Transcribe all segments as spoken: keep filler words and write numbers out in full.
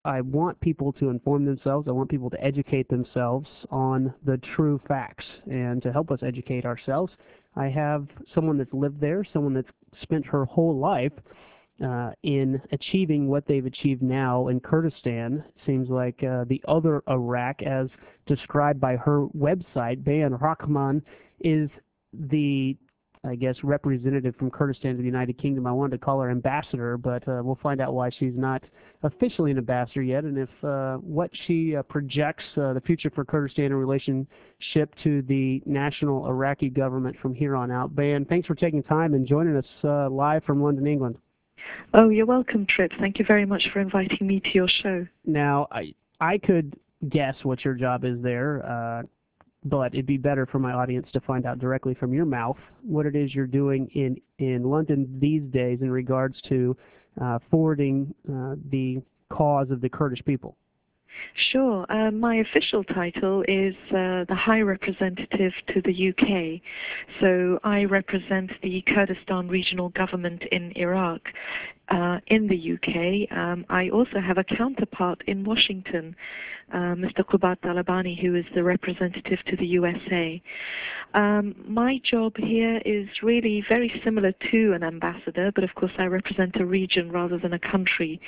I want people to inform themselves. I want people to educate themselves on the true facts. And to help us educate ourselves, I have someone that's lived there, someone that's spent her whole life uh, in achieving what they've achieved now in Kurdistan. Seems like uh, the other Iraq, as described by her website, Bayan Rahman, is the, I guess, representative from Kurdistan to the United Kingdom. I wanted to call her ambassador, but uh, we'll find out why she's not officially an ambassador yet, and if uh, what she uh, projects uh, the future for Kurdistan in relationship to the national Iraqi government from here on out. Bayan, thanks for taking time and joining us uh, live from London, England. Oh, you're welcome, Trip. Thank you very much for inviting me to your show. Now, I I could guess what your job is there, uh, but it'd be better for my audience to find out directly from your mouth what it is you're doing in, in London these days in regards to uh, forwarding uh, the cause of the Kurdish people. Sure. Uh, my official title is uh, the High Representative to the U K. So I represent the Kurdistan Regional Government in Iraq. Uh, in the U K. Um, I also have a counterpart in Washington, uh, Mister Qubat Talabani, who is the representative to the U S A. Um, my job here is really very similar to an ambassador, but of course I represent a region rather than a country.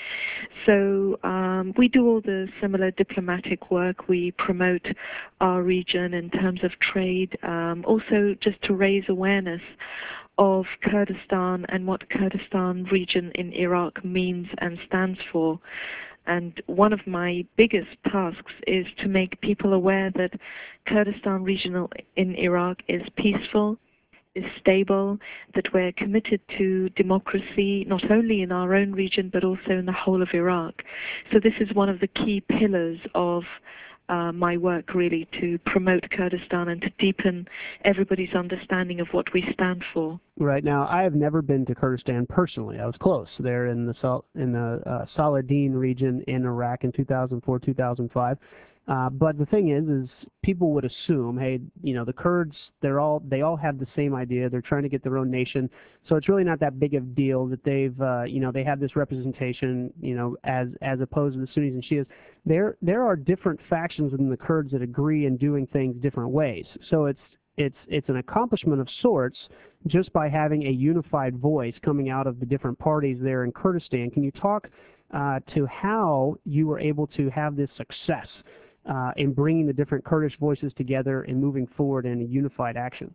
So um, we do all the similar diplomatic work. We promote our region in terms of trade, um, also just to raise awareness of Kurdistan and what Kurdistan region in Iraq means and stands for. And one of my biggest tasks is to make people aware that Kurdistan region in Iraq is peaceful, is stable, that we're committed to democracy, not only in our own region, but also in the whole of Iraq. So this is one of the key pillars of Uh, my work, really, to promote Kurdistan and to deepen everybody's understanding of what we stand for. Right. Now, I have never been to Kurdistan personally. I was close there in the in the uh, Saladin region in Iraq in two thousand four, two thousand five. Uh, but the thing is, is people would assume, hey, you know, the Kurds, they're all they all have the same idea. They're trying to get their own nation, so it's really not that big of a deal that they've, uh, you know, they have this representation, you know, as as opposed to the Sunnis and Shias. There there are different factions within the Kurds that agree in doing things different ways. So it's it's it's an accomplishment of sorts just by having a unified voice coming out of the different parties there in Kurdistan. Can you talk uh, to how you were able to have this success uh, in bringing the different Kurdish voices together and moving forward in a unified action?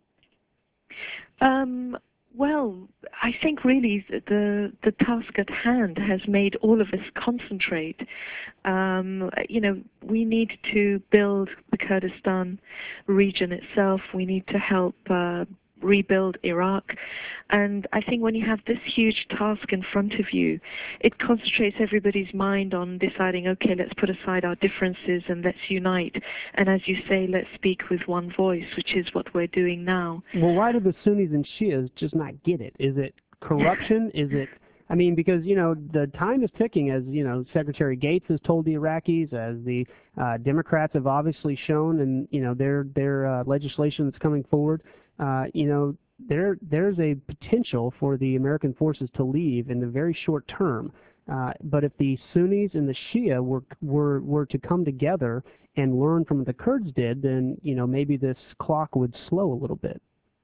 Um, well, I think really the the task at hand has made all of us concentrate. Um, you know, we need to build the Kurdistan region itself. We need to help uh, rebuild Iraq. And I think when you have this huge task in front of you, it concentrates everybody's mind on deciding, okay, let's put aside our differences and let's unite. And as you say, let's speak with one voice, which is what we're doing now. Well, why do the Sunnis and Shias just not get it? Is it corruption? Is it... I mean, because, you know, the time is ticking, as, you know, Secretary Gates has told the Iraqis, as the uh, Democrats have obviously shown, and, you know, their, their uh, legislation that's coming forward. Uh, you know, there there's a potential for the American forces to leave in the very short term. Uh, but if the Sunnis and the Shia were, were, were to come together and learn from what the Kurds did, then, you know, maybe this clock would slow a little bit.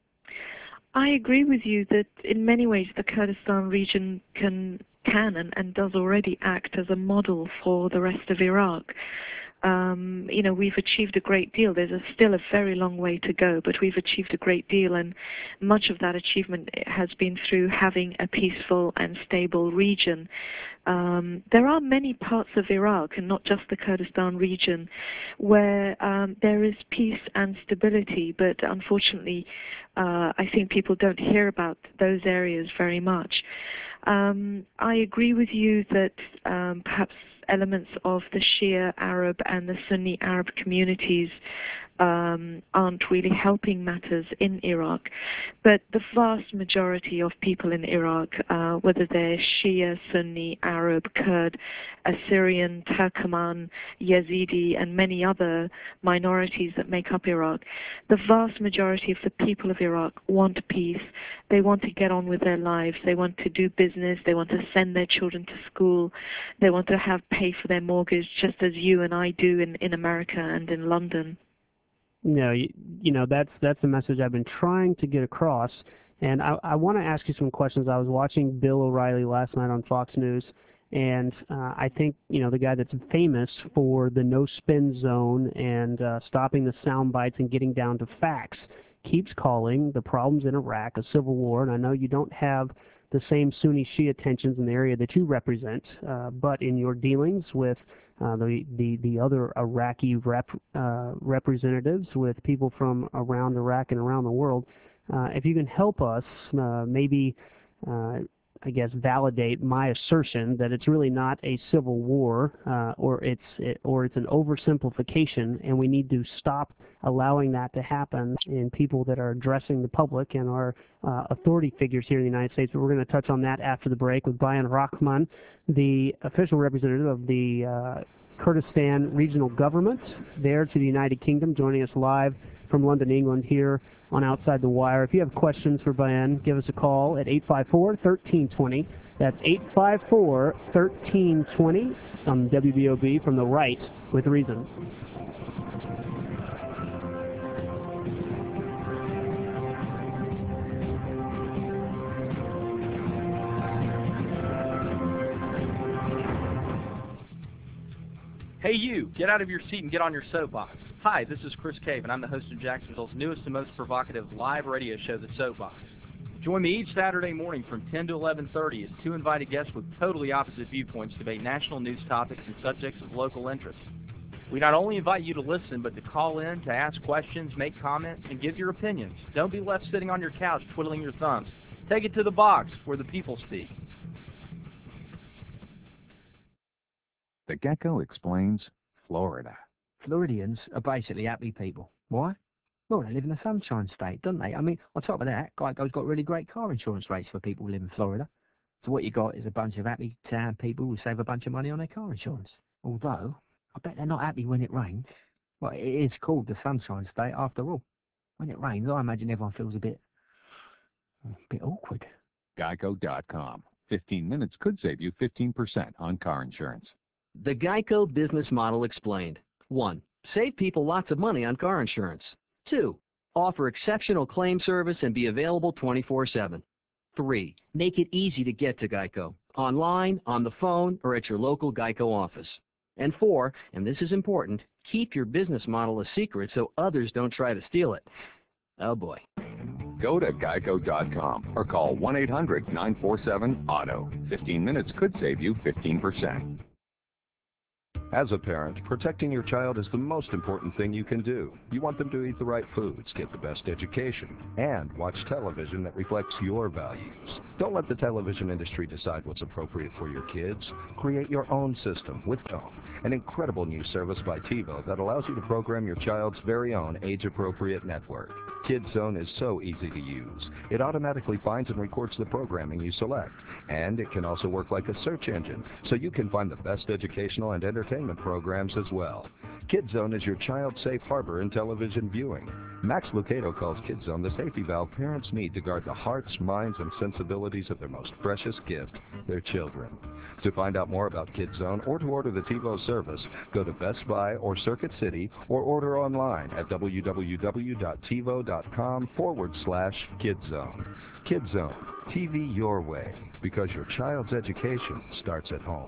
I agree with you that in many ways the Kurdistan region can, can and, and does already act as a model for the rest of Iraq. Um, you know, we've achieved a great deal. There's a, still a very long way to go, but we've achieved a great deal, and much of that achievement has been through having a peaceful and stable region. Um, there are many parts of Iraq, and not just the Kurdistan region, where um, there is peace and stability, but unfortunately, uh, I think people don't hear about those areas very much. Um, I agree with you that um, perhaps elements of the Shia Arab and the Sunni Arab communities um, aren't really helping matters in Iraq. But the vast majority of people in Iraq, uh, whether they're Shia, Sunni, Arab, Kurd, Assyrian, Turkoman, Yazidi, and many other minorities that make up Iraq, the vast majority of the people of Iraq want peace. They want to get on with their lives. They want to do business. They want to send their children to school. They want to have pay for their mortgage, just as you and I do in, in America and in London. No, you, you know, that's that's the message I've been trying to get across. And I, I want to ask you some questions. I was watching Bill O'Reilly last night on Fox News, and uh, I think, you know, the guy that's famous for the no-spin zone and uh, stopping the sound bites and getting down to facts keeps calling the problems in Iraq a civil war. And I know you don't have the same Sunni Shia tensions in the area that you represent, uh, but in your dealings with uh, the, the, the other Iraqi rep, uh, representatives, with people from around Iraq and around the world, uh, if you can help us uh, maybe, uh, I guess, validate my assertion that it's really not a civil war, uh, or it's it, or it's an oversimplification, and we need to stop allowing that to happen in people that are addressing the public and are uh, authority figures here in the United States. But we're going to touch on that after the break with Bayan Rahman, the official representative of the uh, Kurdistan Regional Government there to the United Kingdom, joining us live from London, England, here on Outside the Wire. If you have questions for Bayan, give us a call at eight five four, one three two zero. That's eight five four, one three two zero on W B O B, from the right with reason. Hey you, get out of your seat and get on your soapbox. Hi, this is Chris Cave, and I'm the host of Jacksonville's newest and most provocative live radio show, The Soapbox. Join me each Saturday morning from ten to eleven thirty as two invited guests with totally opposite viewpoints debate national news topics and subjects of local interest. We not only invite you to listen, but to call in, to ask questions, make comments, and give your opinions. Don't be left sitting on your couch twiddling your thumbs. Take it to the box where the people speak. The Gecko explains Florida. Floridians are basically happy people. Why? Well, they live in the Sunshine State, don't they? I mean, on top of that, Geico's got really great car insurance rates for people who live in Florida. So what you got is a bunch of happy town people who save a bunch of money on their car insurance. Although, I bet they're not happy when it rains. Well, it is called the Sunshine State after all. When it rains, I imagine everyone feels a bit, a bit awkward. Geico dot com. fifteen minutes could save you fifteen percent on car insurance. The Geico business model explained. One, save people lots of money on car insurance. Two, offer exceptional claim service and be available twenty-four seven. Three, make it easy to get to Geico, online, on the phone, or at your local Geico office. And four, and this is important, keep your business model a secret so others don't try to steal it. Oh boy. Go to Geico dot com or call one eight hundred, nine four seven, auto. fifteen minutes could save you fifteen percent. As a parent, protecting your child is the most important thing you can do. You want them to eat the right foods, get the best education, and watch television that reflects your values. Don't let the television industry decide what's appropriate for your kids. Create your own system with Dome, an incredible new service by TiVo that allows you to program your child's very own age-appropriate network. KidZone is so easy to use. It automatically finds and records the programming you select, and it can also work like a search engine, so you can find the best educational and entertainment programs as well. KidZone is your child's safe harbor in television viewing. Max Lucado calls KidZone the safety valve parents need to guard the hearts, minds, and sensibilities of their most precious gift, their children. To find out more about KidZone or to order the TiVo service, go to Best Buy or Circuit City or order online at www.tivo.com forward slash KidZone. KidZone, T V your way, because your child's education starts at home.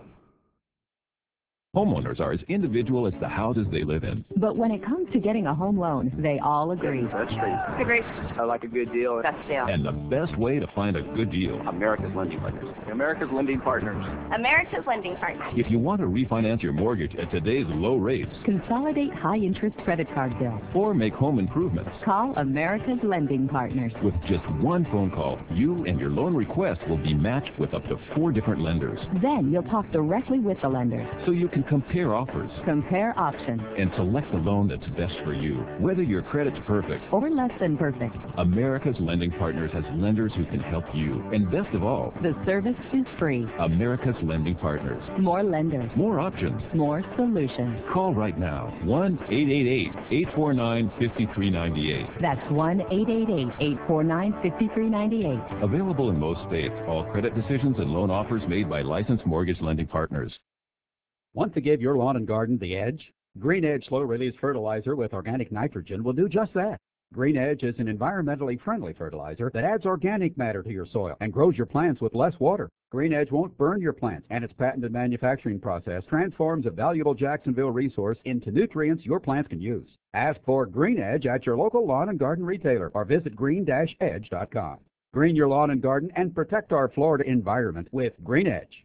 Homeowners are as individual as the houses they live in. But when it comes to getting a home loan, they all agree. That's great. It's a great. I like a good deal. Best deal. And the best way to find a good deal. America's Lending Partners. America's Lending Partners. America's Lending Partners. If you want to refinance your mortgage at today's low rates. Consolidate high-interest credit card bills. Or make home improvements. Call America's Lending Partners. With just one phone call, you and your loan request will be matched with up to four different lenders. Then you'll talk directly with the lender. So you can compare offers. Compare options. And select the loan that's best for you. Whether your credit's perfect or less than perfect, America's Lending Partners has lenders who can help you. And best of all, the service is free. America's Lending Partners. More lenders. More options. More solutions. Call right now. one eight eight eight, eight four nine, five three nine eight. That's one eight eight eight, eight four nine, five three nine eight. Available in most states. All credit decisions and loan offers made by licensed mortgage lending partners. Want to give your lawn and garden the edge? Green Edge slow-release fertilizer with organic nitrogen will do just that. Green Edge is an environmentally friendly fertilizer that adds organic matter to your soil and grows your plants with less water. Green Edge won't burn your plants, and its patented manufacturing process transforms a valuable Jacksonville resource into nutrients your plants can use. Ask for Green Edge at your local lawn and garden retailer or visit green dash edge dot com. Green your lawn and garden and protect our Florida environment with Green Edge.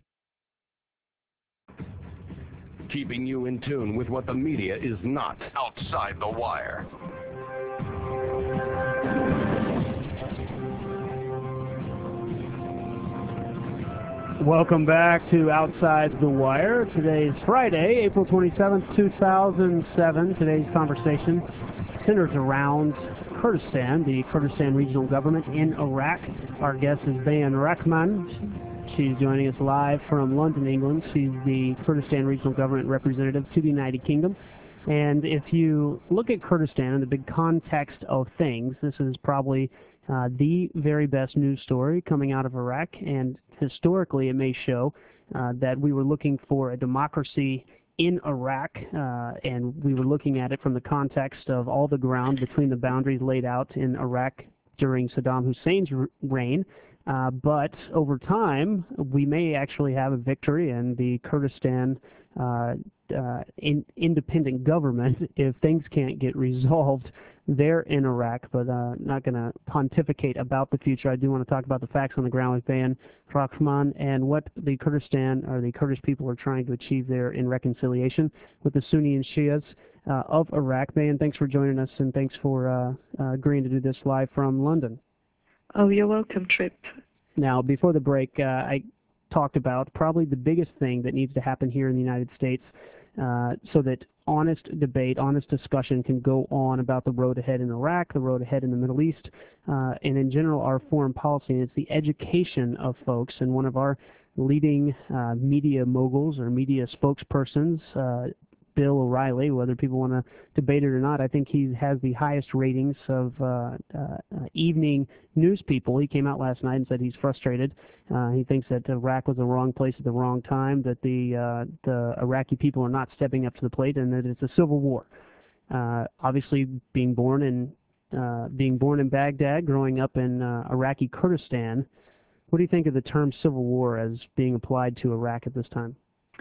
Keeping you in tune with what the media is not. Outside the Wire. Welcome back to Outside the Wire. Today is Friday, April twenty-seventh, two thousand seven. Today's conversation centers around Kurdistan, the Kurdistan regional government in Iraq. Our guest is Bayan Rahman. She's joining us live from London, England. She's the Kurdistan regional government representative to the United Kingdom. And if you look at Kurdistan in the big context of things, this is probably uh, the very best news story coming out of Iraq. And historically, it may show uh, that we were looking for a democracy in Iraq, uh, and we were looking at it from the context of all the ground between the boundaries laid out in Iraq during Saddam Hussein's reign. Uh, but over time, we may actually have a victory in the Kurdistan uh, uh, in, independent government if things can't get resolved there in Iraq. But uh, not going to pontificate about the future. I do want to talk about the facts on the ground with Bayan Rahman and what the Kurdistan or the Kurdish people are trying to achieve there in reconciliation with the Sunni and Shias uh, of Iraq. Bayan, thanks for joining us, and thanks for uh, uh, agreeing to do this live from London. Oh, you're welcome, Trip. Now, before the break, uh, I talked about probably the biggest thing that needs to happen here in the United States uh, so that honest debate, honest discussion can go on about the road ahead in Iraq, the road ahead in the Middle East, uh, and in general our foreign policy. And it's the education of folks. And one of our leading uh, media moguls or media spokespersons, uh, Bill O'Reilly, whether people want to debate it or not, I think he has the highest ratings of uh, uh, uh, evening news people. He came out last night and said he's frustrated. Uh, he thinks that Iraq was the wrong place at the wrong time, that the, uh, the Iraqi people are not stepping up to the plate, and that it's a civil war. Uh, obviously, being born in uh, being born in Baghdad, growing up in uh, Iraqi Kurdistan, what do you think of the term civil war as being applied to Iraq at this time?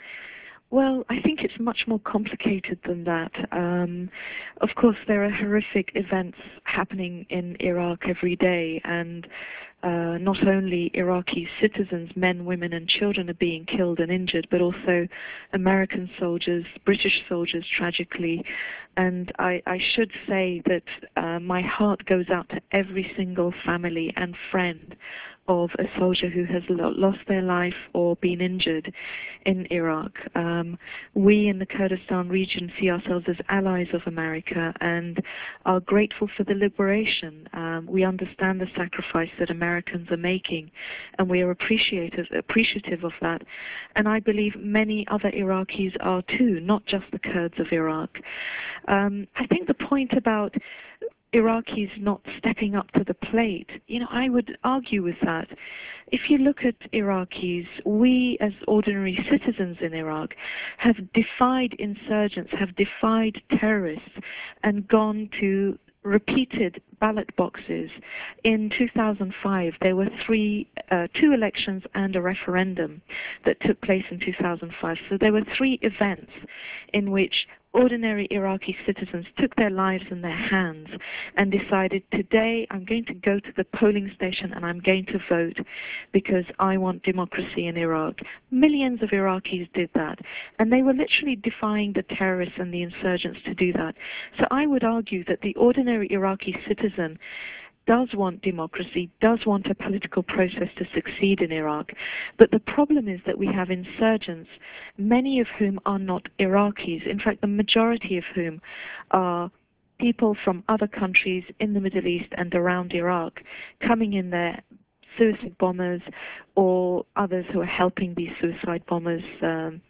Well, I think it's much more complicated than that. Um, of course, there are horrific events happening in Iraq every day, and uh, not only Iraqi citizens, men, women, and children are being killed and injured, but also American soldiers, British soldiers, tragically. And I, I should say that uh, my heart goes out to every single family and friend of a soldier who has lo lost their life or been injured in Iraq. Um, we in the Kurdistan region see ourselves as allies of America and are grateful for the liberation. Um, we understand the sacrifice that Americans are making, and we are appreciative, appreciative of that. And I believe many other Iraqis are too, not just the Kurds of Iraq. Um, I think the point about Iraqis not stepping up to the plate, you know, I would argue with that. If you look at Iraqis, we as ordinary citizens in Iraq have defied insurgents, have defied terrorists, and gone to repeated ballot boxes. In two thousand five, there were three, uh, two elections and a referendum that took place in two thousand five. So there were three events in which ordinary Iraqi citizens took their lives in their hands and decided, today I'm going to go to the polling station and I'm going to vote because I want democracy in Iraq. Millions of Iraqis did that, and they were literally defying the terrorists and the insurgents to do that. So I would argue that the ordinary Iraqi citizen does want democracy, does want a political process to succeed in Iraq. But the problem is that we have insurgents, many of whom are not Iraqis. In fact, the majority of whom are people from other countries in the Middle East and around Iraq, coming in there, suicide bombers or others who are helping these suicide bombers um,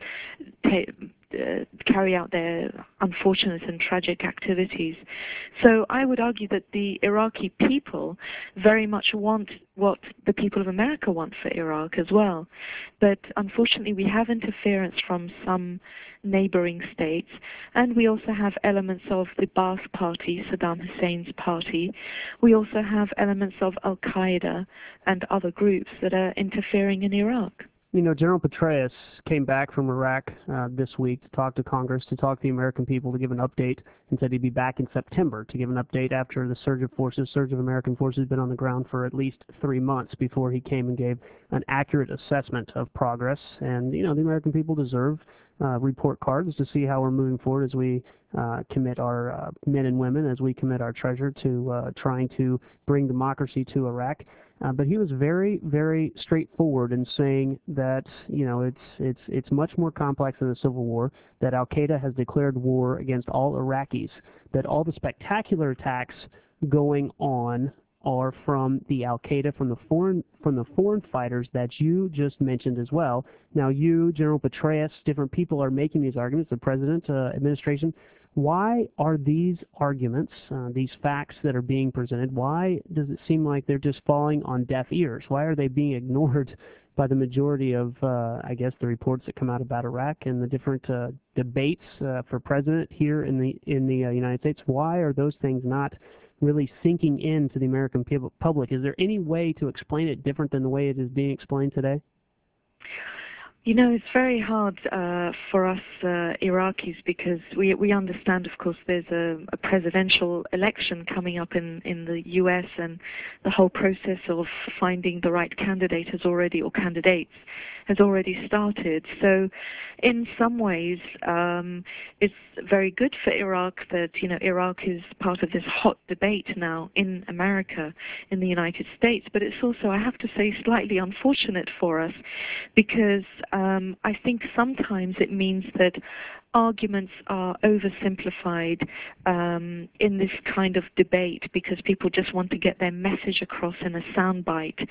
uh, carry out their unfortunate and tragic activities. So I would argue that the Iraqi people very much want what the people of America want for Iraq as well. But unfortunately we have interference from some neighboring states, and we also have elements of the Ba'ath Party, Saddam Hussein's party. We also have elements of Al-Qaeda and other groups that are interfering in Iraq. You know, General Petraeus came back from Iraq uh, this week to talk to Congress, to talk to the American people, to give an update, and said he'd be back in September to give an update after the surge of forces, surge of American forces had been on the ground for at least three months before he came and gave an accurate assessment of progress. And, you know, the American people deserve uh, report cards to see how we're moving forward as we uh, commit our uh, men and women, as we commit our treasure to uh, trying to bring democracy to Iraq. Uh, but he was very, very straightforward in saying that, you know, it's it's it's much more complex than the Civil War, that Al-Qaeda has declared war against all Iraqis, that all the spectacular attacks going on are from the Al-Qaeda, from the foreign from the foreign fighters that you just mentioned as well. Now, you, General Petraeus, different people are making these arguments, the President, uh, administration. Why are these arguments, uh, these facts that are being presented, why does it seem like they're just falling on deaf ears? Why are they being ignored by the majority of, uh, I guess, the reports that come out about Iraq and the different uh, debates uh, for president here in the in the uh, United States? Why are those things not really sinking into the American public? Is there any way to explain it different than the way it is being explained today? You know, it's very hard uh, for us uh, Iraqis because we we understand, of course, there's a, a presidential election coming up in, in the U S, and the whole process of finding the right candidate has already, or candidates, has already started. So in some ways, um, it's very good for Iraq that, you know, Iraq is part of this hot debate now in America, in the United States. But it's also, I have to say, slightly unfortunate for us because um, I think sometimes it means that arguments are oversimplified um, in this kind of debate because people just want to get their message across in a soundbite.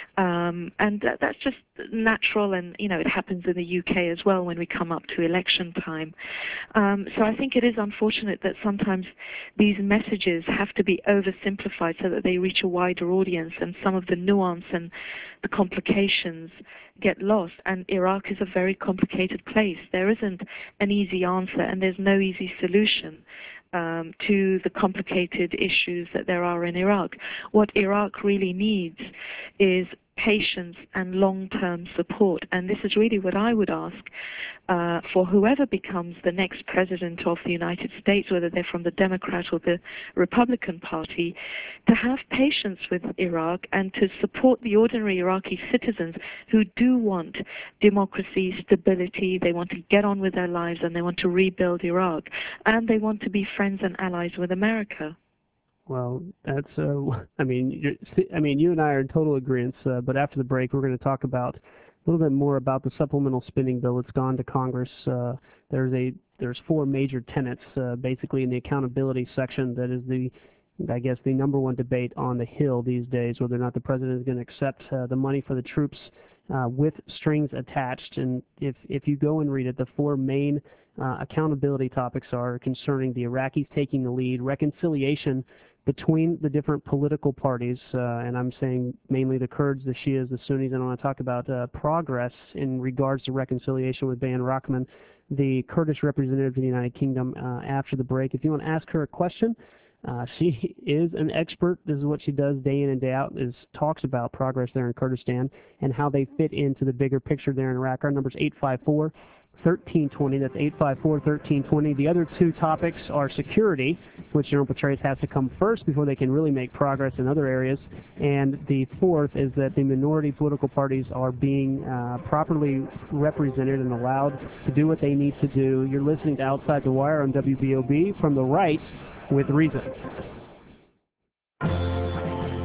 Um, and that, that's just natural, and, you know, it happens in the U K as well when we come up to election time. Um, so I think it is unfortunate that sometimes these messages have to be oversimplified so that they reach a wider audience, and some of the nuance and the complications get lost. And Iraq is a very complicated place. There isn't an easy answer, and there's no easy solution um, to the complicated issues that there are in Iraq. What Iraq really needs is patience and long-term support, and this is really what I would ask uh, for whoever becomes the next president of the United States, whether they're from the Democrat or the Republican Party, to have patience with Iraq and to support the ordinary Iraqi citizens who do want democracy, stability, they want to get on with their lives, and they want to rebuild Iraq, and they want to be friends and allies with America. Well, that's, uh, I mean, you're, I mean, you and I are in total agreement, uh, but after the break, we're going to talk about a little bit more about the supplemental spending bill that's gone to Congress. Uh, there's a, there's four major tenets, uh, basically in the accountability section that is the, I guess, the number one debate on the Hill these days, whether or not the president is going to accept uh, the money for the troops uh, with strings attached. And if, if you go and read it, the four main uh, accountability topics are concerning the Iraqis taking the lead, reconciliation between the different political parties, uh, and I'm saying mainly the Kurds, the Shias, the Sunnis, and I want to talk about uh, progress in regards to reconciliation with Bayan Rahman, the Kurdish representative in the United Kingdom, uh, after the break. If you want to ask her a question, uh, she is an expert. This is what she does day in and day out, is talks about progress there in Kurdistan and how they fit into the bigger picture there in Iraq. Our number is eight five four, one three two zero. That's eight five four, one three two zero. The other two topics are security, which General Petraeus has to come first before they can really make progress in other areas. And the fourth is that the minority political parties are being uh, properly represented and allowed to do what they need to do. You're listening to Outside the Wire on W B O B, from the right with reason.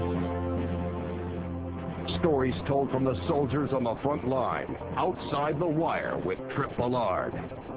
Stories told from the soldiers on the front line. Outside the Wire with Trip Ballard.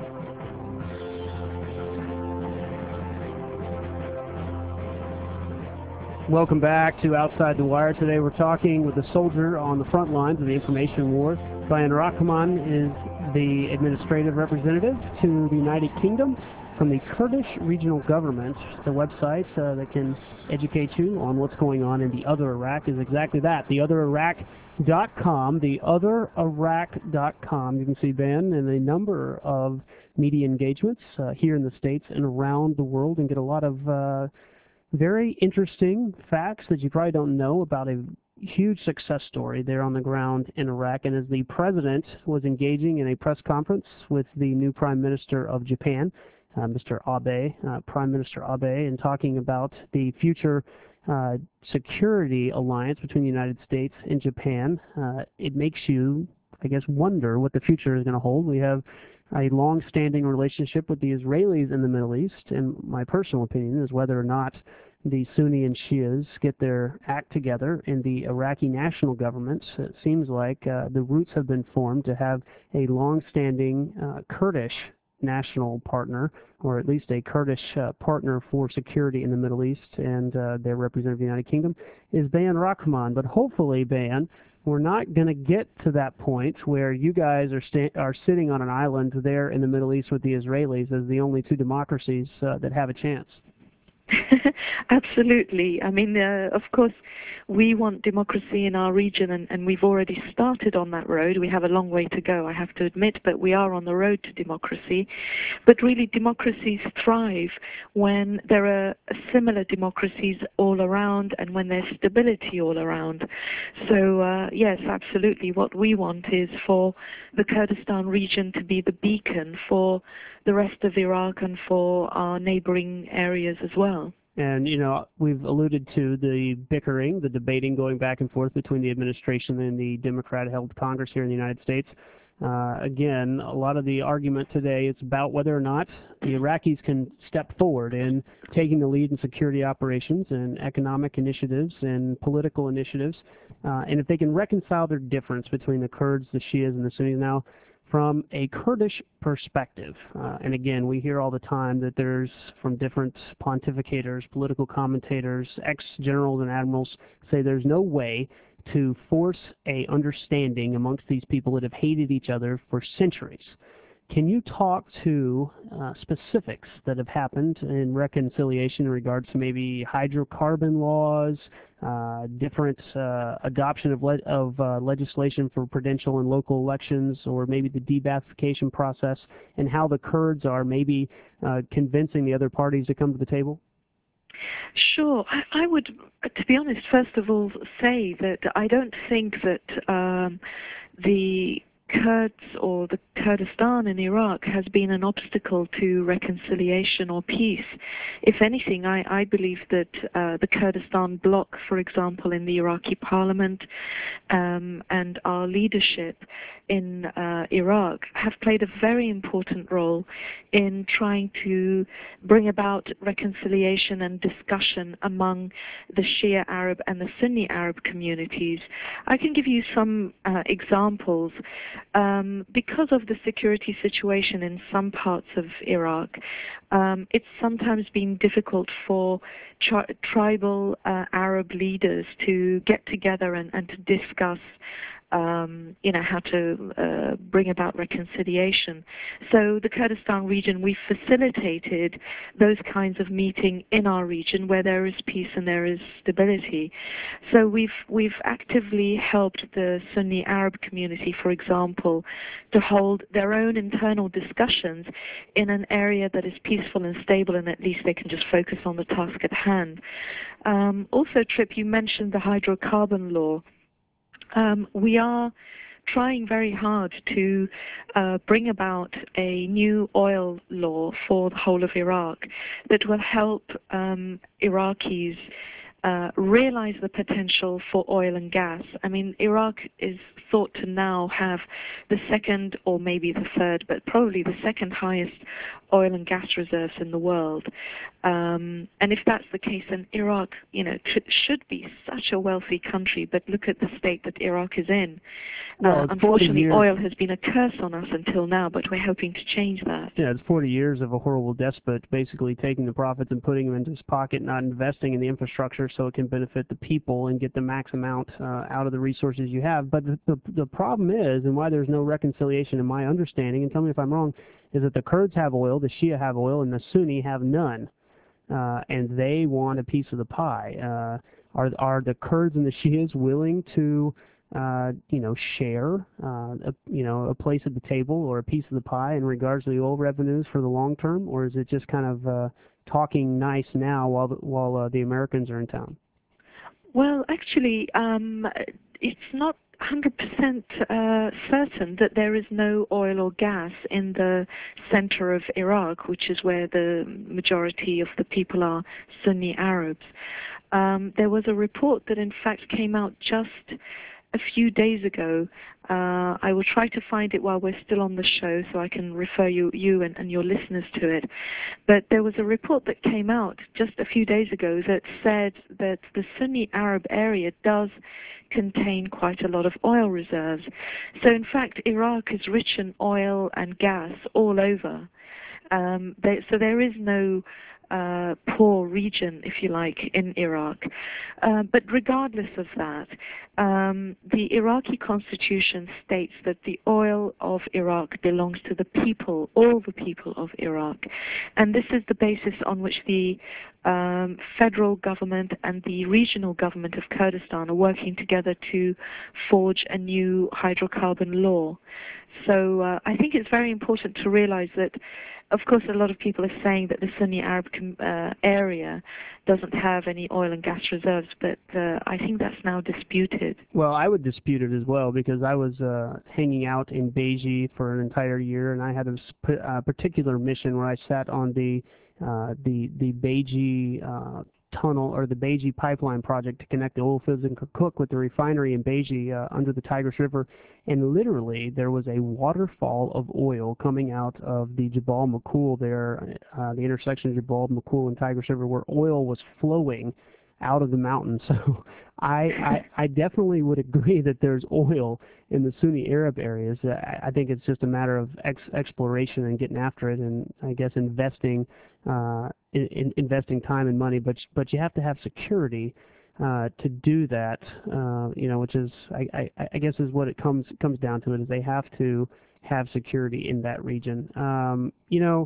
Welcome back to Outside the Wire. Today we're talking with a soldier on the front lines of the information war. Bayan Rahman is the administrative representative to the United Kingdom from the Kurdish Regional Government. The website uh, that can educate you on what's going on in the other Iraq is exactly that, the other iraq dot com, the other iraq dot com. You can see Ben and a number of media engagements uh, here in the States and around the world and get a lot of uh, very interesting facts that you probably don't know about a huge success story there on the ground in Iraq. And as the president was engaging in a press conference with the new Prime Minister of Japan, uh, Mister Abe, uh, Prime Minister Abe, and talking about the future uh, security alliance between the United States and Japan, uh, it makes you, I guess, wonder what the future is going to hold. We have a long-standing relationship with the Israelis in the Middle East, and my personal opinion is whether or not the Sunni and Shias get their act together in the Iraqi national government. It seems like uh, the roots have been formed to have a long-standing uh, Kurdish national partner, or at least a Kurdish uh, partner for security in the Middle East, and uh, their representative of the United Kingdom is Bayan Rahman. But hopefully, Bayan, we're not going to get to that point where you guys are sta are sitting on an island there in the Middle East with the Israelis as the only two democracies uh, that have a chance. Absolutely. I mean, uh, of course, we want democracy in our region, and, and we've already started on that road. We have a long way to go, I have to admit, but we are on the road to democracy. But really, democracies thrive when there are similar democracies all around and when there's stability all around. So, uh, yes, absolutely. What we want is for the Kurdistan region to be the beacon for the rest of Iraq and for our neighboring areas as well. And, you know, we've alluded to the bickering, the debating going back and forth between the administration and the Democrat-held Congress here in the United States. Uh, again, a lot of the argument today is about whether or not the Iraqis can step forward in taking the lead in security operations and economic initiatives and political initiatives, uh, and if they can reconcile their difference between the Kurds, the Shias, and the Sunnis. Now, from a Kurdish perspective, uh, and again, we hear all the time that there's, from different pontificators, political commentators, ex-generals and admirals, say there's no way to force a understanding amongst these people that have hated each other for centuries. Can you talk to uh, specifics that have happened in reconciliation in regards to maybe hydrocarbon laws, uh, different uh, adoption of, le of uh, legislation for prudential and local elections, or maybe the de-Baathification process, and how the Kurds are maybe uh, convincing the other parties to come to the table? Sure. I, I would, to be honest, first of all say that I don't think that um, the Kurds or the Kurdistan in Iraq has been an obstacle to reconciliation or peace. If anything, I, I believe that uh, the Kurdistan bloc, for example, in the Iraqi parliament um, and our leadership in uh, Iraq have played a very important role in trying to bring about reconciliation and discussion among the Shia Arab and the Sunni Arab communities. I can give you some uh, examples. Um, because of the security situation in some parts of Iraq, um, it's sometimes been difficult for tri tribal uh, Arab leaders to get together and, and to discuss Um, you know, how to uh, bring about reconciliation. So the Kurdistan region, we facilitated those kinds of meeting in our region where there is peace and there is stability. So we've, we've actively helped the Sunni Arab community, for example, to hold their own internal discussions in an area that is peaceful and stable, and at least they can just focus on the task at hand. Um, also, Trip, you mentioned the hydrocarbon law. Um, we are trying very hard to uh, bring about a new oil law for the whole of Iraq that will help um, Iraqis uh, realize the potential for oil and gas. I mean, Iraq is thought to now have the second or maybe the third, but probably the second highest oil and gas reserves in the world. Um, and if that's the case, then Iraq, you know, should be such a wealthy country, but look at the state that Iraq is in. Well, uh, it's forty unfortunately, years. oil has been a curse on us until now, but we're hoping to change that. Yeah, it's forty years of a horrible despot basically taking the profits and putting them into his pocket, not investing in the infrastructure so it can benefit the people and get the max amount uh, out of the resources you have. But the, the, the problem is, and why there's no reconciliation in my understanding, and tell me if I'm wrong, is that the Kurds have oil, the Shia have oil, and the Sunni have none. Uh, and they want a piece of the pie. Uh, are, are the Kurds and the Shias willing to Uh, you know, share, uh, a, you know, a place at the table or a piece of the pie in regards to the oil revenues for the long term, or is it just kind of uh, talking nice now while the, while uh, the Americans are in town? Well, actually, um, it's not one hundred percent uh, certain that there is no oil or gas in the center of Iraq, which is where the majority of the people are Sunni Arabs. Um, there was a report that in fact came out just a few days ago. uh, I will try to find it while we're still on the show so I can refer you, you and, and your listeners to it. But there was a report that came out just a few days ago that said that the Sunni Arab area does contain quite a lot of oil reserves. So in fact, Iraq is rich in oil and gas all over. Um, they, so there is no Uh, poor region, if you like, in Iraq. Uh, but regardless of that, um, the Iraqi constitution states that the oil of Iraq belongs to the people, all the people of Iraq. And this is the basis on which the um, federal government and the regional government of Kurdistan are working together to forge a new hydrocarbon law. So uh, I think it's very important to realize that, of course, a lot of people are saying that the Sunni Arab uh, area doesn't have any oil and gas reserves, but uh, I think that's now disputed. Well, I would dispute it as well, because I was uh, hanging out in Beji for an entire year, and I had a sp- uh, particular mission where I sat on the uh, the the Beji uh, tunnel, or the Beji pipeline project to connect the oil fields in Kirkuk with the refinery in Beji uh, under the Tigris River, and literally there was a waterfall of oil coming out of the Jabal Makul there, uh, the intersection of Jabal Makul and Tigris River, where oil was flowing out of the mountain. So I, I, I definitely would agree that there's oil in the Sunni Arab areas. I, I think it's just a matter of ex exploration and getting after it, and I guess investing uh, in, in investing time and money. But but you have to have security uh, to do that. Uh, you know, which is I, I, I guess is what it comes comes down to. It is they have to have security in that region. Um, you know.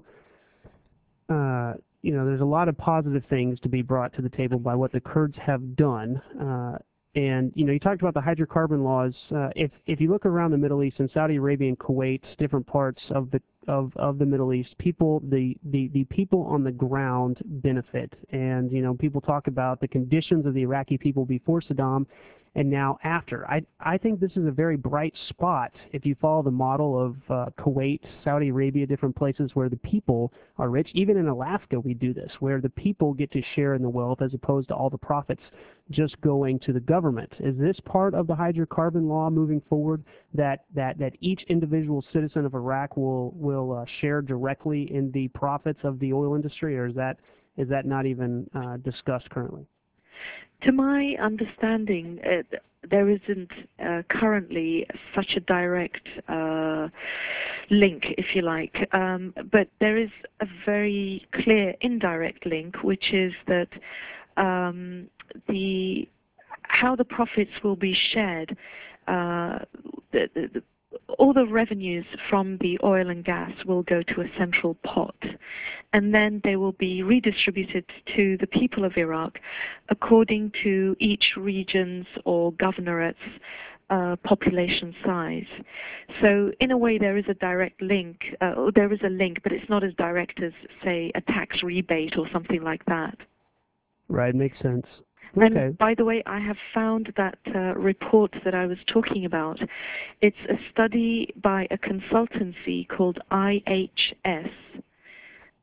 Uh, You know, there's a lot of positive things to be brought to the table by what the Kurds have done. Uh, and, you know, you talked about the hydrocarbon laws. Uh, if, if you look around the Middle East, in Saudi Arabia and Kuwait, different parts of the of, of the Middle East, people, the, the, the people on the ground benefit. And, you know, people talk about the conditions of the Iraqi people before Saddam and now after. I, I think this is a very bright spot if you follow the model of uh, Kuwait, Saudi Arabia, different places where the people are rich. Even in Alaska we do this, where the people get to share in the wealth as opposed to all the profits just going to the government. Is this part of the hydrocarbon law moving forward, that, that, that each individual citizen of Iraq will, will uh, share directly in the profits of the oil industry, or is that, is that not even uh, discussed currently? To my understanding, uh, there isn't uh, currently such a direct uh, link, if you like, um, but there is a very clear indirect link, which is that um, the how the profits will be shared. Uh, the, the, the, all the revenues from the oil and gas will go to a central pot, and then they will be redistributed to the people of Iraq according to each region's or governorate's uh, population size. So in a way there is a direct link, uh, there is a link, but it's not as direct as, say, a tax rebate or something like that. Right, makes sense. And okay. by the way, I have found that uh, report that I was talking about. It's a study by a consultancy called I H S,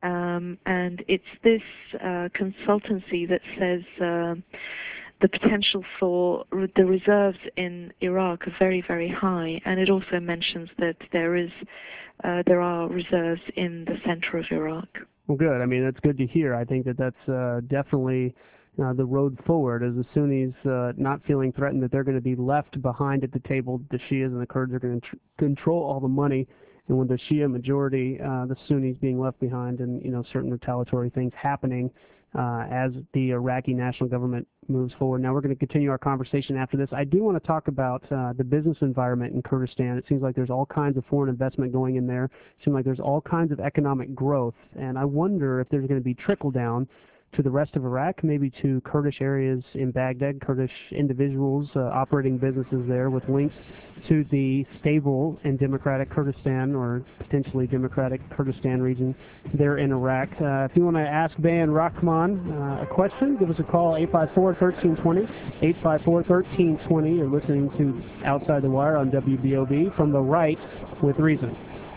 Um, and it's this uh, consultancy that says uh, the potential for re- the reserves in Iraq are very, very high. And it also mentions that there is uh, there are reserves in the center of Iraq. Well, good. I mean, that's good to hear. I think that that's uh, definitely uh, the road forward, as the Sunnis uh, not feeling threatened that they're going to be left behind at the table. The Shias and the Kurds are going to tr- control all the money. And with the Shia majority, uh, the Sunnis being left behind, and you know certain retaliatory things happening uh, as the Iraqi national government moves forward. Now we're going to continue our conversation after this. I do want to talk about uh, the business environment in Kurdistan. It seems like there's all kinds of foreign investment going in there. It seems like there's all kinds of economic growth, and I wonder if there's going to be trickle down to the rest of Iraq, maybe to Kurdish areas in Baghdad, Kurdish individuals uh, operating businesses there with links to the stable and democratic Kurdistan, or potentially democratic Kurdistan region there in Iraq. Uh, if you want to ask Bayan Rahman uh, a question, give us a call, eight five four, one three two zero, eight five four, one three two zero. You're listening to Outside the Wire on W B O B, from the right with reason.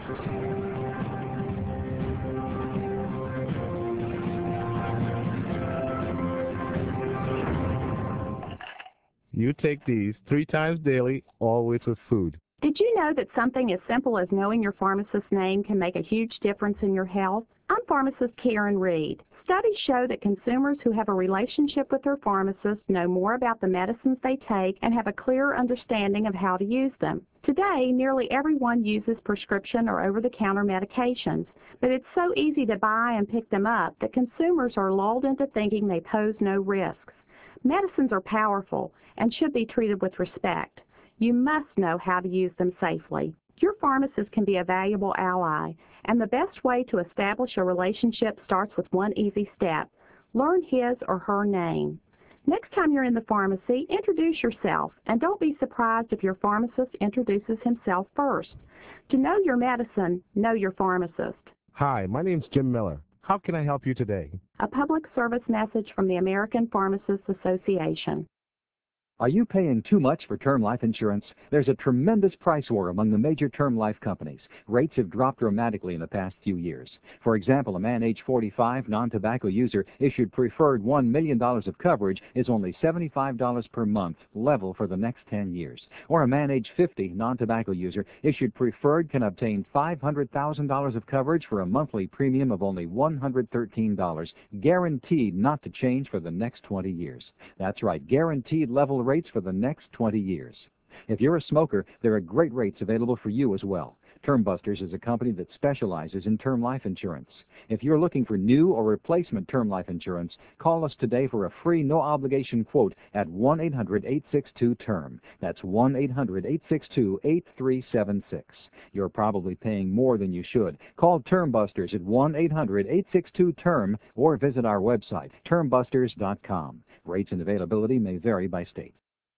You take these three times daily, always with food. Did you know that something as simple as knowing your pharmacist's name can make a huge difference in your health? I'm pharmacist Karen Reed. Studies show that consumers who have a relationship with their pharmacist know more about the medicines they take and have a clearer understanding of how to use them. Today, nearly everyone uses prescription or over-the-counter medications, but it's so easy to buy and pick them up that consumers are lulled into thinking they pose no risks. Medicines are powerful and should be treated with respect. You must know how to use them safely. Your pharmacist can be a valuable ally, and the best way to establish a relationship starts with one easy step. Learn his or her name. Next time you're in the pharmacy, introduce yourself, and don't be surprised if your pharmacist introduces himself first. To know your medicine, know your pharmacist. Hi, my name's Jim Miller. How can I help you today? A public service message from the American Pharmacists Association. Are you paying too much for term life insurance? There's a tremendous price war among the major term life companies. Rates have dropped dramatically in the past few years. For example, a man age forty-five, non-tobacco user, issued preferred one million dollars of coverage is only seventy-five dollars per month, level for the next ten years. Or a man age fifty, non-tobacco user, issued preferred can obtain five hundred thousand dollars of coverage for a monthly premium of only one hundred thirteen dollars, guaranteed not to change for the next twenty years. That's right, guaranteed level rates for the next twenty years. If you're a smoker, there are great rates available for you as well. Term Busters is a company that specializes in term life insurance. If you're looking for new or replacement term life insurance, call us today for a free no-obligation quote at one eight hundred, eight six two, term. That's one eight hundred, eight six two, eight three seven six. You're probably paying more than you should. Call Term Busters at one eight hundred, eight six two, term or visit our website, term busters dot com. Rates and availability may vary by state.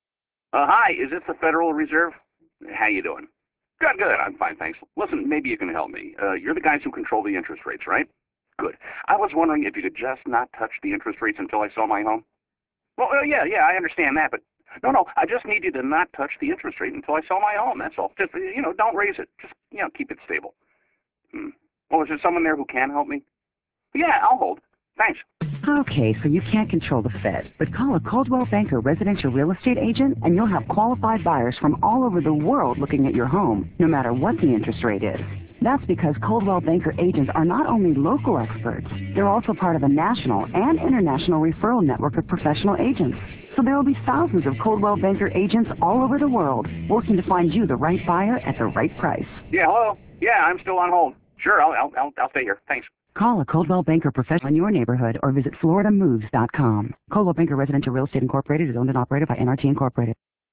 Uh, hi, is this the Federal Reserve? How you doing? Good, good. I'm fine, thanks. Listen, maybe you can help me. Uh, you're the guys who control the interest rates, right? Good. I was wondering if you could just not touch the interest rates until I sell my home. Well, uh, yeah, yeah, I understand that, but no, no, I just need you to not touch the interest rate until I sell my home. That's all. Just, you know, don't raise it. Just, you know, keep it stable. Hmm. Well, is there someone there who can help me? Yeah, I'll hold. Thanks. Okay, so you can't control the Fed, but call a Coldwell Banker residential real estate agent and you'll have qualified buyers from all over the world looking at your home, no matter what the interest rate is. That's because Coldwell Banker agents are not only local experts, they're also part of a national and international referral network of professional agents. So there will be thousands of Coldwell Banker agents all over the world working to find you the right buyer at the right price. Yeah, hello? Yeah, I'm still on hold. Sure, I'll, I'll, I'll, I'll stay here. Thanks. Call a Coldwell Banker professional in your neighborhood or visit florida moves dot com. Coldwell Banker Residential Real Estate Incorporated is owned and operated by N R T Incorporated.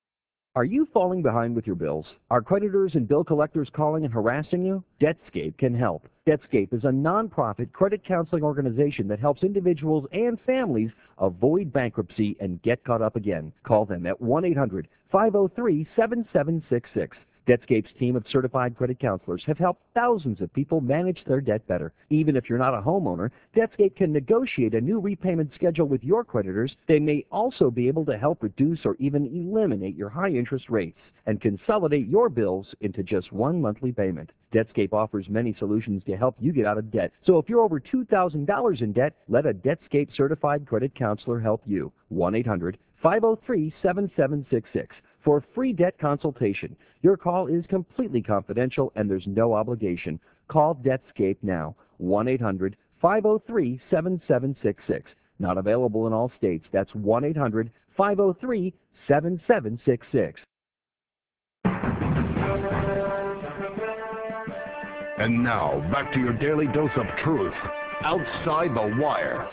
Are you falling behind with your bills? Are creditors and bill collectors calling and harassing you? Debtscape can help. Debtscape is a nonprofit credit counseling organization that helps individuals and families avoid bankruptcy and get caught up again. Call them at one eight hundred, five oh three, seven seven six six. Debtscape's team of certified credit counselors have helped thousands of people manage their debt better. Even if you're not a homeowner, Debtscape can negotiate a new repayment schedule with your creditors. They may also be able to help reduce or even eliminate your high interest rates and consolidate your bills into just one monthly payment. Debtscape offers many solutions to help you get out of debt. So if you're over two thousand dollars in debt, let a Debtscape certified credit counselor help you. one eight hundred five oh three seven seven six six for a free debt consultation. Your call is completely confidential and there's no obligation. Call Debtscape now. one eight hundred five oh three seven seven six six. Not available in all states. That's one eight hundred five oh three seven seven six six. And now, back to your daily dose of truth, Outside the Wire.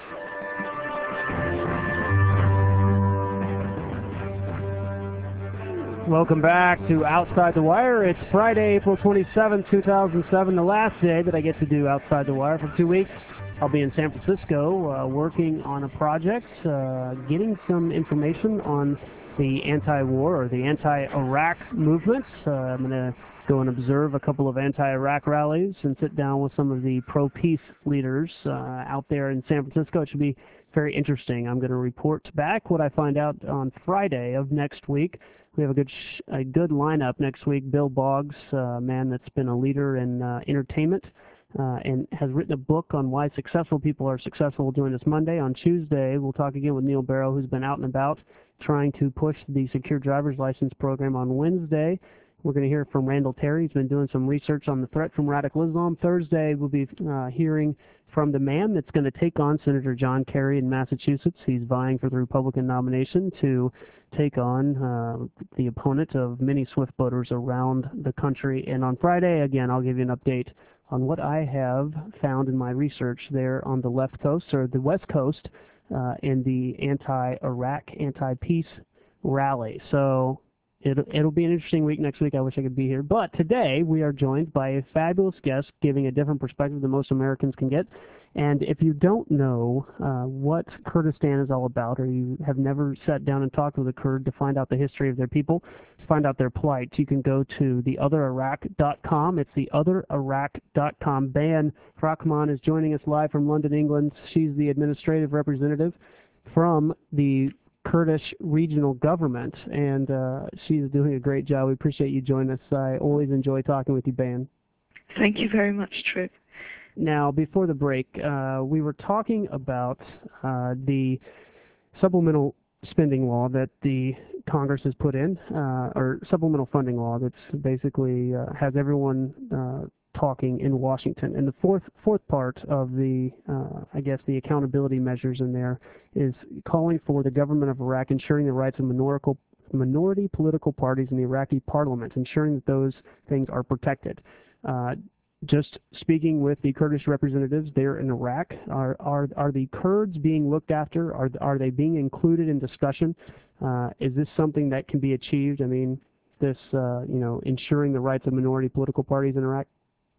Welcome back to Outside the Wire. It's Friday, April twenty-seventh, two thousand seven, the last day that I get to do Outside the Wire for two weeks. I'll be in San Francisco uh, working on a project, uh, getting some information on the anti-war or the anti-Iraq movement. Uh, I'm going to go and observe a couple of anti-Iraq rallies and sit down with some of the pro-peace leaders uh, out there in San Francisco. It should be very interesting. I'm going to report back what I find out on Friday of next week. We have a good sh a good lineup next week. Bill Boggs, a man that's been a leader in uh, entertainment uh, and has written a book on why successful people are successful, will join us Monday. On Tuesday, we'll talk again with Neil Barrow, who's been out and about trying to push the Secure Driver's License program. On Wednesday, we're going to hear from Randall Terry. He's been doing some research on the threat from radical Islam. Thursday, we'll be uh, hearing from the man that's going to take on Senator John Kerry in Massachusetts. He's vying for the Republican nomination to take on uh, the opponent of many SWIFT voters around the country. And on Friday, again, I'll give you an update on what I have found in my research there on the left coast, or the west coast, uh, in the anti-Iraq, anti-peace rally. So It'll, it'll be an interesting week next week. I wish I could be here. But today we are joined by a fabulous guest giving a different perspective than most Americans can get. And if you don't know uh, what Kurdistan is all about, or you have never sat down and talked with a Kurd to find out the history of their people, to find out their plight, you can go to the other iraq dot com. It's the other iraq dot com. Bayan Rahman is joining us live from London, England. She's the administrative representative from the Kurdish regional government, and uh, she's doing a great job. We appreciate you joining us. I always enjoy talking with you, Bayan. Thank you very much, Trip. Now, before the break, uh, we were talking about uh, the supplemental spending law that the Congress has put in, uh, or supplemental funding law that's basically uh, has everyone uh, talking in Washington. And the fourth fourth part of the, uh, I guess, the accountability measures in there is calling for the government of Iraq ensuring the rights of minority, minority political parties in the Iraqi parliament, ensuring that those things are protected. Uh, just speaking with the Kurdish representatives there in Iraq, are are are the Kurds being looked after? Are are they being included in discussion? Uh, is this something that can be achieved? I mean, this uh, you know, ensuring the rights of minority political parties in Iraq.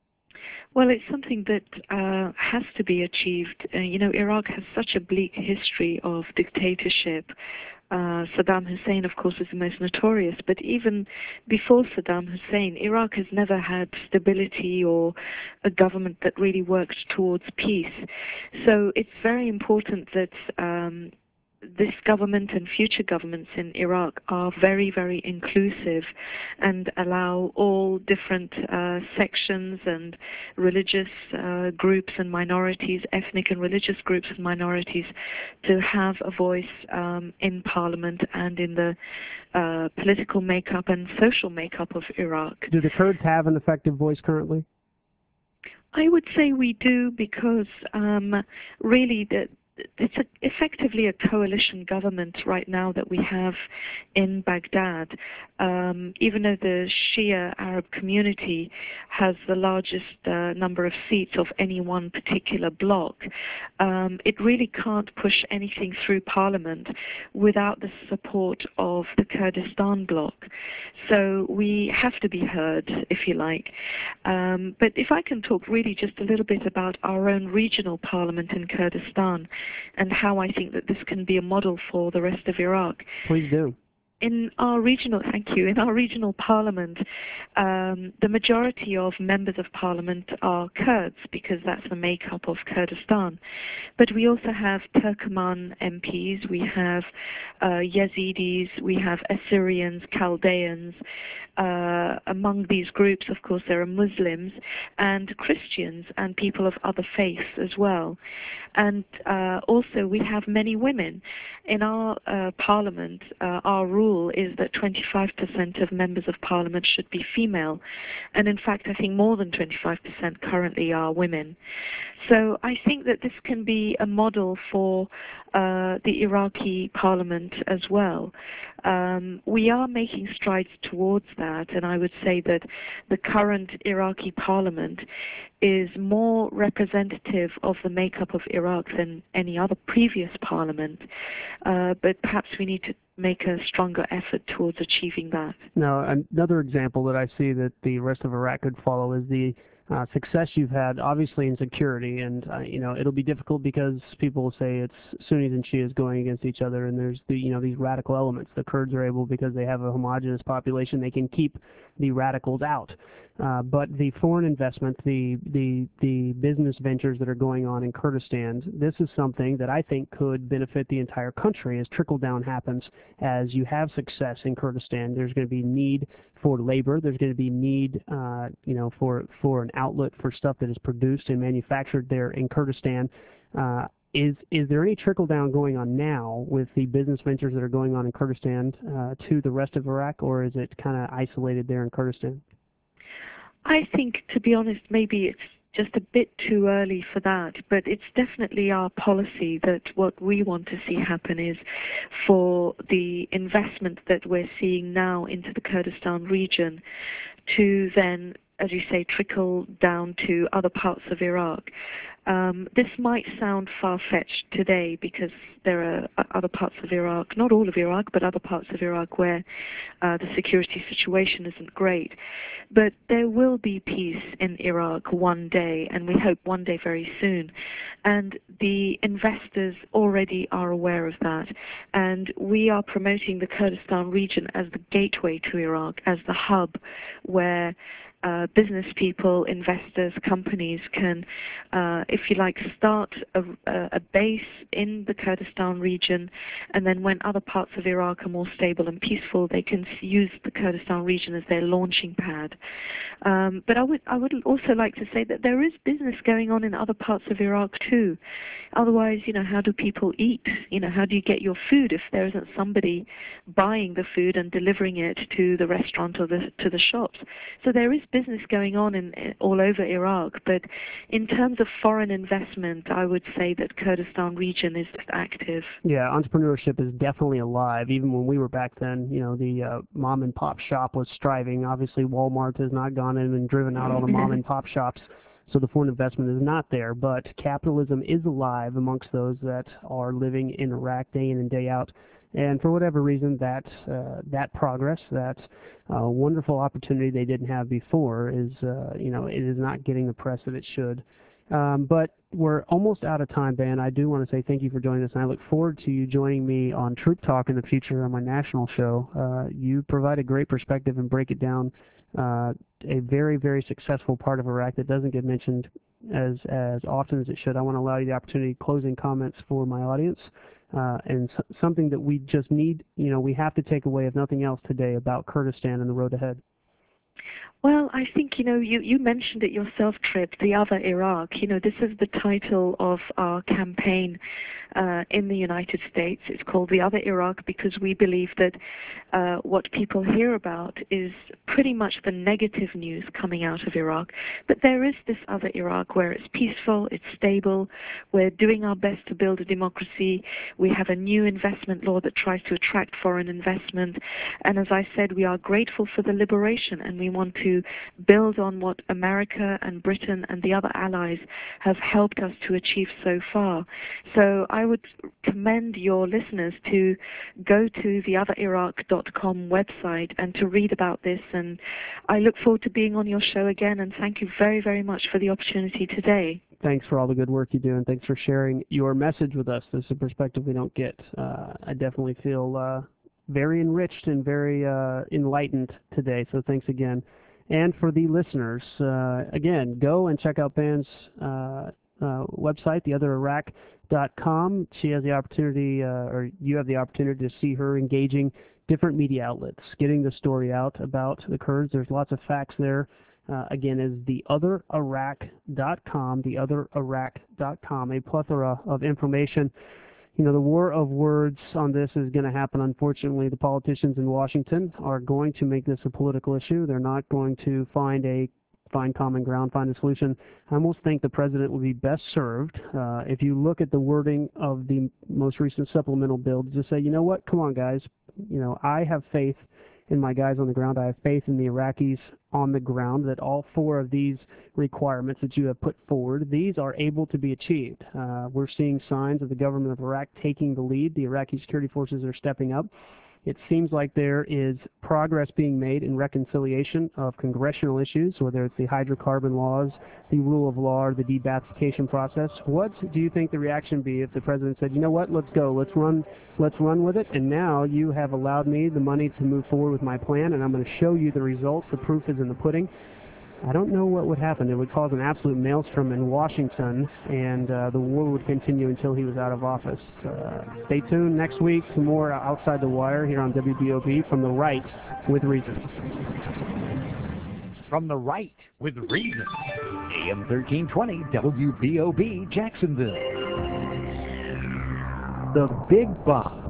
Well, it's something that uh, has to be achieved. Uh, you know, Iraq has such a bleak history of dictatorship. Uh, Saddam Hussein, of course, is the most notorious, but even before Saddam Hussein, Iraq has never had stability or a government that really worked towards peace. So it's very important that um, this government and future governments in Iraq are very, very inclusive and allow all different uh, sections and religious uh, groups and minorities, ethnic and religious groups and minorities, to have a voice um, in parliament and in the uh, political makeup and social makeup of Iraq. Do the Kurds have an effective voice currently? I would say we do, because um, really the it's a, effectively a coalition government right now that we have in Baghdad. Um, even though the Shia Arab community has the largest uh, number of seats of any one particular bloc, um, it really can't push anything through parliament without the support of the Kurdistan bloc. So we have to be heard, if you like. Um, but if I can talk really just a little bit about our own regional parliament in Kurdistan, and how I think that this can be a model for the rest of Iraq. Please do. in our regional, thank you, in our regional parliament, um, the majority of members of parliament are Kurds because that's the makeup of Kurdistan. But we also have Turkoman M Ps, we have uh, Yazidis, we have Assyrians, Chaldeans. Uh, among these groups, of course, there are Muslims and Christians and people of other faiths as well. And uh, also we have many women. In our uh, parliament, uh, our rule is that twenty-five percent of members of parliament should be female. And in fact, I think more than twenty-five percent currently are women. So I think that this can be a model for uh, the Iraqi parliament as well. Um, we are making strides towards that, and I would say that the current Iraqi parliament is more representative of the makeup of Iraq than any other previous parliament, uh, but perhaps we need to make a stronger effort towards achieving that. Now, another example that I see that the rest of Iraq could follow is the Uh, success you've had, obviously, in security, and uh, you know it'll be difficult because people will say it's Sunnis and Shias going against each other, and there's the you know these radical elements. The Kurds are able, because they have a homogenous population, they can keep the radicals out. Uh, but the foreign investment, the the the business ventures that are going on in Kurdistan, this is something that I think could benefit the entire country as trickle down happens. As you have success in Kurdistan, there's going to be need for labor. There's going to be need, uh, you know, for for an outlet for stuff that is produced and manufactured there in Kurdistan. Uh, is is there any trickle down going on now with the business ventures that are going on in Kurdistan uh, to the rest of Iraq, or is it kind of isolated there in Kurdistan? I think, to be honest, maybe it's just a bit too early for that, but it's definitely our policy that what we want to see happen is for the investment that we're seeing now into the Kurdistan region to then, as you say, trickle down to other parts of Iraq. Um, this might sound far-fetched today because there are other parts of Iraq, not all of Iraq, but other parts of Iraq where uh, the security situation isn't great. But there will be peace in Iraq one day, and we hope one day very soon. And the investors already are aware of that. And we are promoting the Kurdistan region as the gateway to Iraq, as the hub where Uh, business people, investors, companies can, uh, if you like, start a, a base in the Kurdistan region, and then when other parts of Iraq are more stable and peaceful, they can use the Kurdistan region as their launching pad. Um, but I would, I would also like to say that there is business going on in other parts of Iraq too. Otherwise, you know, how do people eat? You know, how do you get your food if there isn't somebody buying the food and delivering it to the restaurant or the, to the shops? So there is business going on in, in all over Iraq, but in terms of foreign investment, I would say that Kurdistan region is active. Yeah, entrepreneurship is definitely alive. Even when we were back then, you know, the uh, mom and pop shop was striving. Obviously, Walmart has not gone in and driven out all the mom and pop shops, so the foreign investment is not there. But capitalism is alive amongst those that are living in Iraq day in and day out. And for whatever reason, that uh, that progress, that uh, wonderful opportunity they didn't have before, is uh, you know it is not getting the press that it should. Um, but we're almost out of time, Ben. I do want to say thank you for joining us, and I look forward to you joining me on Troop Talk in the future on my national show. Uh, you provide a great perspective and break it down. Uh, a very, very successful part of Iraq that doesn't get mentioned as as often as it should. I want to allow you the opportunity, closing comments for my audience. Uh, and s something that we just need, you know, we have to take away, if nothing else, today about Kurdistan and the road ahead. Well, I think, you know, you, you mentioned it yourself, Trip, The Other Iraq. You know, this is the title of our campaign uh, in the United States. It's called The Other Iraq because we believe that uh, what people hear about is pretty much the negative news coming out of Iraq. But there is this other Iraq where it's peaceful, it's stable, we're doing our best to build a democracy, we have a new investment law that tries to attract foreign investment, and as I said, we are grateful for the liberation, and we want to build on what America and Britain and the other allies have helped us to achieve so far. So I would commend your listeners to go to the other iraq dot com website and to read about this, and I look forward to being on your show again, and thank you very, very much for the opportunity today. Thanks for all the good work you do, and thanks for sharing your message with us. This is a perspective we don't get. Uh, I definitely feel uh, very enriched and very uh, enlightened today, so thanks again. And for the listeners, uh, again, go and check out Pam's uh, uh, website, the other iraq dot com. She has the opportunity, uh, or you have the opportunity to see her engaging different media outlets, getting the story out about the Kurds. There's lots of facts there. Uh, again, is the other iraq dot com, the other iraq dot com, a plethora of information. You know, the war of words on this is going to happen. Unfortunately, the politicians in Washington are going to make this a political issue. They're not going to find a find common ground, find a solution. I almost think the president would be best served uh, if you look at the wording of the most recent supplemental bill to just say, you know what, come on, guys. You know, I have faith in my guys on the ground. I have faith in the Iraqis on the ground that all four of these requirements that you have put forward, these are able to be achieved. Uh, we're seeing signs of the government of Iraq taking the lead. The Iraqi security forces are stepping up. It seems like there is progress being made in reconciliation of congressional issues, whether it's the hydrocarbon laws, the rule of law, or the de-Ba'athification process. What do you think the reaction would be if the president said, you know what, let's go, let's run, let's run with it, and now you have allowed me the money to move forward with my plan, and I'm going to show you the results. The proof is in the pudding. I don't know what would happen. It would cause an absolute maelstrom in Washington, and uh, the war would continue until he was out of office. Uh, stay tuned next week for more Outside the Wire here on W B O B, From the Right with Reason. From the Right with Reason, A M thirteen twenty W B O B Jacksonville. The Big Boss.